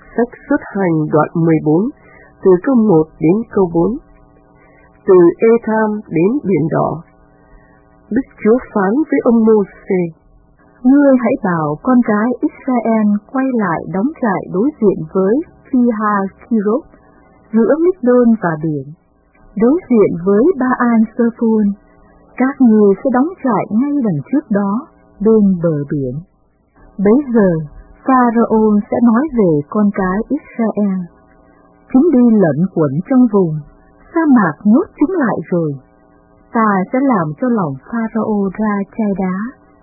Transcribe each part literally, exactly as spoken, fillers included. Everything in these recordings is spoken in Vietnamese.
Sách Xuất Hành đoạn mười bốn, từ câu một đến câu bốn. Từ Ê-tham đến Biển Đỏ. Đức Chúa phán với ông Mô-sê: Ngươi hãy bảo con cái Israel quay lại đóng trại đối diện với Phi-ha-ki-rốt, giữa Mít-đôn và biển, đối diện với Ba-an-sơ-phôn. Các ngươi sẽ đóng trại ngay đằng trước đó, bên bờ biển. Bấy giờ, Pharaoh sẽ nói về con cái Israel: Chúng đi lẩn quẩn trong vùng, sa mạc nhốt chúng lại rồi. Ta sẽ làm cho lòng Pharaoh ra chai đá,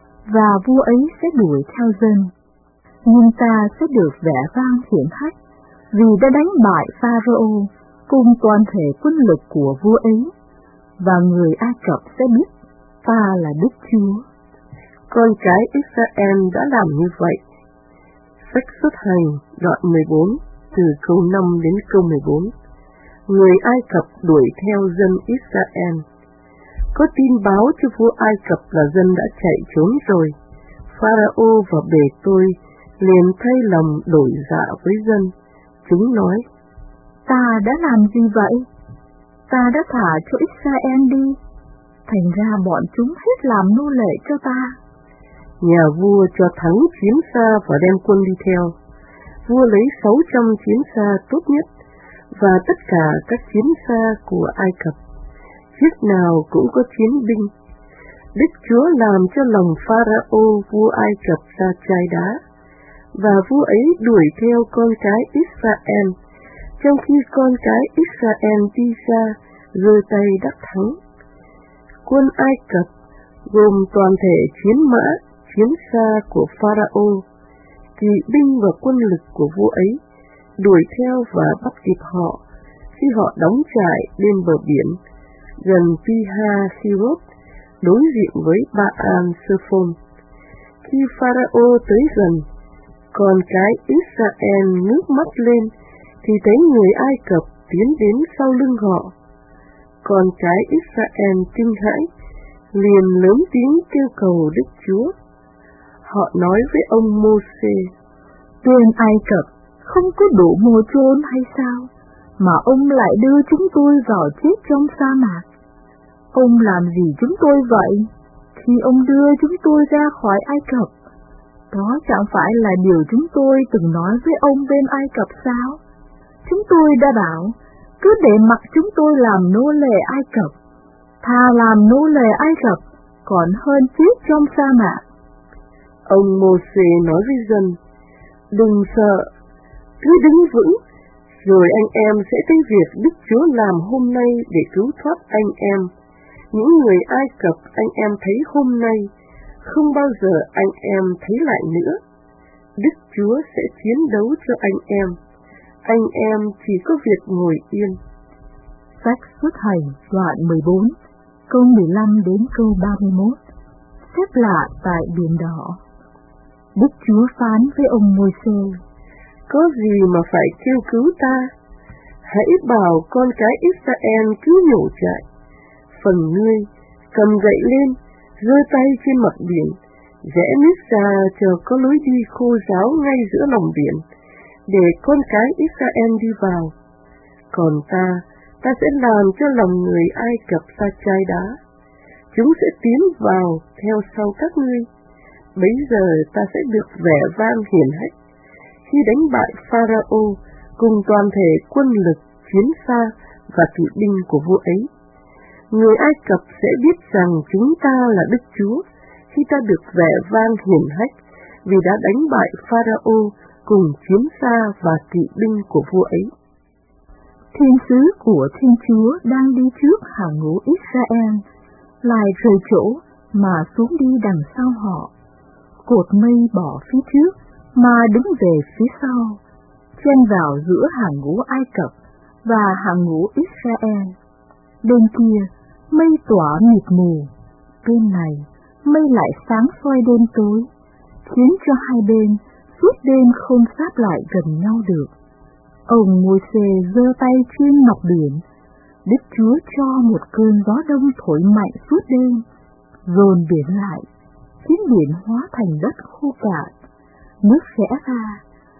và vua ấy sẽ đuổi theo dân. Nhưng ta sẽ được vẻ vang hiển hách, vì đã đánh bại Pharaoh cùng toàn thể quân lực của vua ấy, và người Ai Cập sẽ biết ta là Đức Chúa. Con cái Israel đã làm như vậy. Sách Xuất Hành đoạn mười bốn, từ câu năm đến câu mười bốn. Người Ai Cập đuổi theo dân Israel. Có tin báo cho vua Ai Cập là dân đã chạy trốn rồi. Pharaoh và bề tôi liền thay lòng đổi dạ với dân. Chúng nói: Ta đã làm gì vậy? Ta đã thả cho Israel đi, thành ra bọn chúng hết làm nô lệ cho ta. Nhà vua cho thắng chiến xa và đem quân đi theo. Vua lấy sáu trăm chiến xa tốt nhất và tất cả các chiến xa của Ai Cập, chiếc nào cũng có chiến binh. Đức Chúa làm cho lòng Pharaoh vua Ai Cập ra chai đá, và vua ấy đuổi theo con cái Israel, trong khi con cái Israel đi ra giơ tay đắc thắng. Quân Ai Cập gồm toàn thể chiến mã, chiến xa của Pharaoh, kỵ binh và quân lực của vua ấy, đuổi theo và bắt kịp họ khi họ đóng trại bên bờ biển gần Pi-ha-hi-rốt, đối diện với Ba-an-sơ-phôn. Khi Pharaoh tới gần, con cái Israel ngước mắt lên thì thấy người Ai Cập tiến đến sau lưng họ. Con cái Israel kinh hãi, liền lớn tiếng kêu cầu Đức Chúa. Họ nói với ông Mô-sê: Tên Ai Cập không có đủ mồ chôn hay sao, mà ông lại đưa chúng tôi vào chết trong sa mạc? Ông làm gì chúng tôi vậy, khi ông đưa chúng tôi ra khỏi Ai Cập? Đó chẳng phải là điều chúng tôi từng nói với ông bên Ai Cập sao? Chúng tôi đã bảo, cứ để mặc chúng tôi làm nô lệ Ai Cập, thà làm nô lệ Ai Cập còn hơn chết trong sa mạc. Ông Mô-sê nói với dân: Đừng sợ, cứ đứng vững, rồi anh em sẽ thấy việc Đức Chúa làm hôm nay để cứu thoát anh em. Những người Ai Cập anh em thấy hôm nay, không bao giờ anh em thấy lại nữa. Đức Chúa sẽ chiến đấu cho anh em. Anh em chỉ có việc ngồi yên. Sách Xuất Hành đoạn mười bốn, câu mười lăm đến câu ba mươi mốt. Xếp lạ tại Biển Đỏ. Đức Chúa phán với ông Môi-se: Có gì mà phải kêu cứu ta? Hãy bảo con cái Israel cứ nhổ trại. Phần ngươi, cầm gậy lên, giơ tay trên mặt biển, rẽ nước ra chờ có lối đi khô ráo ngay giữa lòng biển, để con cái Israel đi vào. Còn ta, ta sẽ làm cho lòng người Ai Cập ra chai đá. Chúng sẽ tiến vào theo sau các ngươi. Bấy giờ ta sẽ được vẻ vang hiển hách khi đánh bại Pharaoh cùng toàn thể quân lực, chiến xa và kỵ binh của vua ấy. Người Ai Cập sẽ biết rằng chúng ta là Đức Chúa khi ta được vẻ vang hiển hách vì đã đánh bại Pharaoh cùng chiến xa và kỵ binh của vua ấy. Thiên sứ của Thiên Chúa đang đi trước hàng ngũ Israel, lại rời chỗ mà xuống đi đằng sau họ. Cột mây bỏ phía trước mà đứng về phía sau, chen vào giữa hàng ngũ Ai Cập và hàng ngũ Israel. Bên kia, mây tỏa mịt mù, bên này, mây lại sáng soi đêm tối, khiến cho hai bên suốt đêm không sát lại gần nhau được. Ông Môi-se giơ tay trên mặt biển, Đức Chúa cho một cơn gió đông thổi mạnh suốt đêm, dồn biển lại, khiến biển hóa thành đất khô cạn, nước rẽ ra,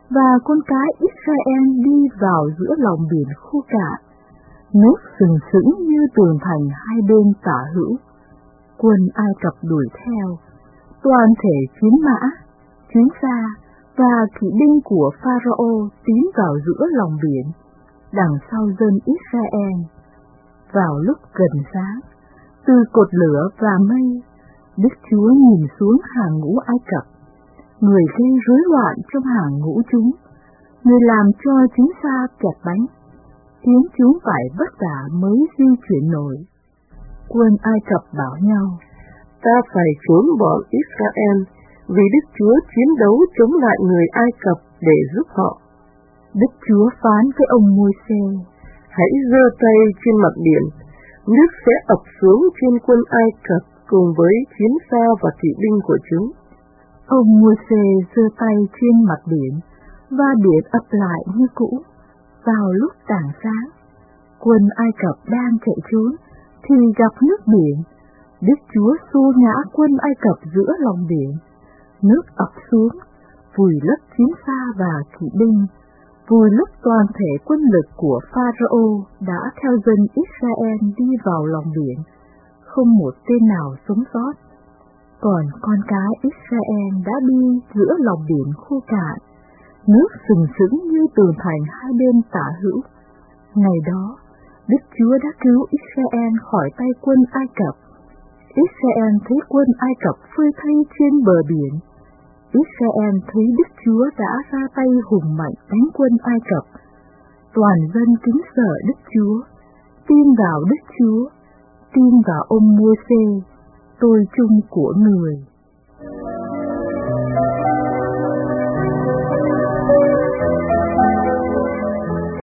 và con cái Israel đi vào giữa lòng biển khô cạn, nước sừng sững như tường thành hai bên tả hữu. Quân Ai Cập đuổi theo, toàn thể chiến mã, chiến xa và kỵ binh của Pharaoh tiến vào giữa lòng biển, đằng sau dân Israel. Vào lúc gần sáng, từ cột lửa và mây, Đức Chúa nhìn xuống hàng ngũ Ai Cập, người gây rối loạn trong hàng ngũ chúng, người làm cho chiến xa kẹt bánh, khiến chúng phải vất vả mới di chuyển nổi. Quân Ai Cập bảo nhau, ta phải trốn bọn Israel, vì Đức Chúa chiến đấu chống lại người Ai Cập để giúp họ. Đức Chúa phán với ông Môi-se, hãy giơ tay trên mặt biển, nước sẽ ập xuống trên quân Ai Cập cùng với chiến xa và kỵ binh của chúng. Ông Môi-se giơ tay trên mặt biển, và biển ập lại như cũ. Vào lúc tảng sáng, quân Ai Cập đang chạy trốn, thì gặp nước biển. Đức Chúa xô ngã quân Ai Cập giữa lòng biển. Nước ập xuống, vùi lấp chiến xa và kỵ binh, vùi lấp toàn thể quân lực của Pharaoh đã theo dân Israel đi vào lòng biển, không một tên nào sống sót. Còn con cái Israel đã đi giữa lòng biển khô cạn, nước sừng sững như tường thành hai bên tả hữu. Ngày đó, Đức Chúa đã cứu Israel khỏi tay quân Ai Cập. Israel thấy quân Ai Cập phơi thây trên bờ biển. Israel thấy Đức Chúa đã ra tay hùng mạnh đánh quân Ai Cập. Toàn dân kính sợ Đức Chúa, tin vào Đức Chúa, tin vào ông Môi-se, tôi chung của người.